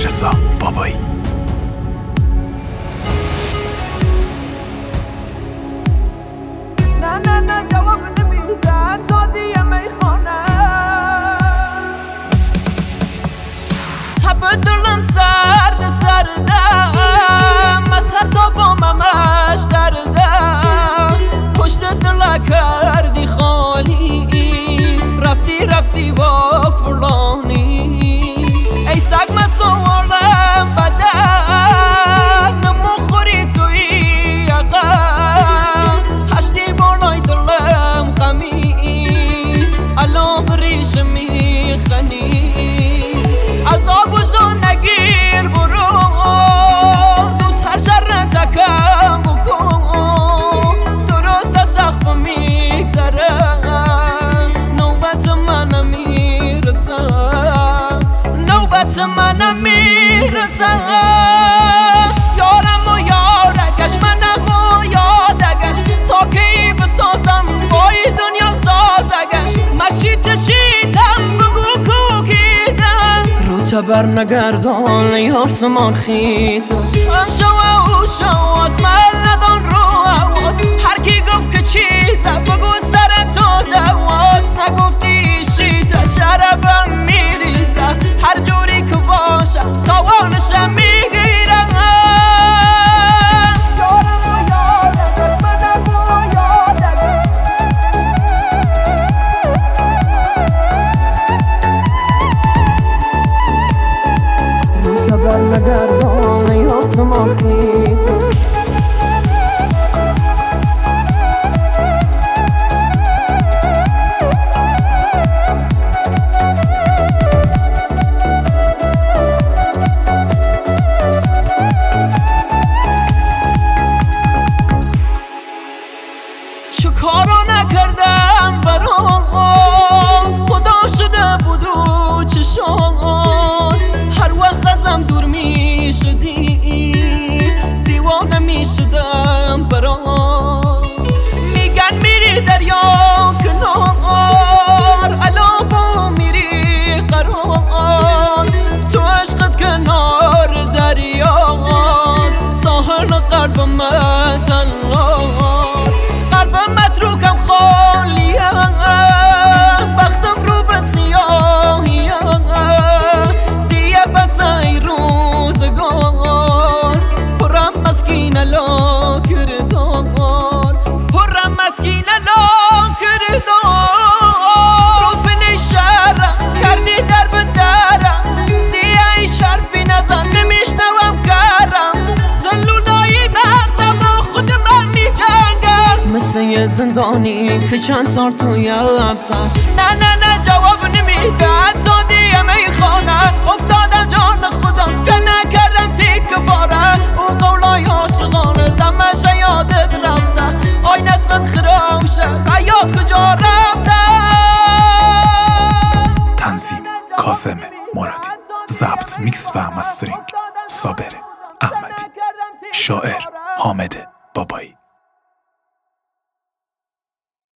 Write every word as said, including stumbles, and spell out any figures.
رضا بابایی. نه نه نه جواب نمیدن دادی میخوانه تب دلم سرد سردم از هر تا باممش دردم پشت دل کردی خالی رفتی رفتی با فلانی ای سگ من سوالم بدن نموخوری توی عقم هشتی بالای دلم غمی الان بریش میخنی عذاب وجدان نگیر برو زودتر شر تکم بکن درست سخت میگذره نوبت منم میرسه نوبت منم میرسه یارم و یارگش منم و یادگش تا کی بسازم بای دنیا سازگش مشیت شیتم بگو کوکیدم رو تبر نگردان ای آسمان خیت هم شو و شو از من ندان رو حواس هر کی گفت که چیزم بگو سر تو دواز نگفتی شیت شربم میریزه هر جوری که باشه تاوانشم میگیرم نگردان ای آسمان خیت چه کارا نکردم برات خدا شده بود و چشان هر وقت ازم دور می شدی دیوانه می شدم برات میگن میری دریا کنار الان با میری قرار تو عشقت کنار دریاست ساحل قلب من تنهاست قلب متروکم خالیه بختم رو به سیاهیه دیگه بس ای روزگار پرم مسکین لا کردار پرم مسکین لا کردار رو پلی شهرم کردی در به درم دیگه ای شرفی نزن نمیشنوم کرم زلولایی نغزم با خود من میجنگم مثل یه زندانی که چند سال توی افسر نه نه نه جواب نمیدن تا دیگه میخوانن افتادم جان خودم چه نکردم تیک باره او قولای عاشقانه دمش یادت رفته آی نسلت خرامشه حیات کجا رفته. تنظیم کاظم مرادی، ضبط میکس و مسترینگ صابر احمدی، شاعر حامد بابایی.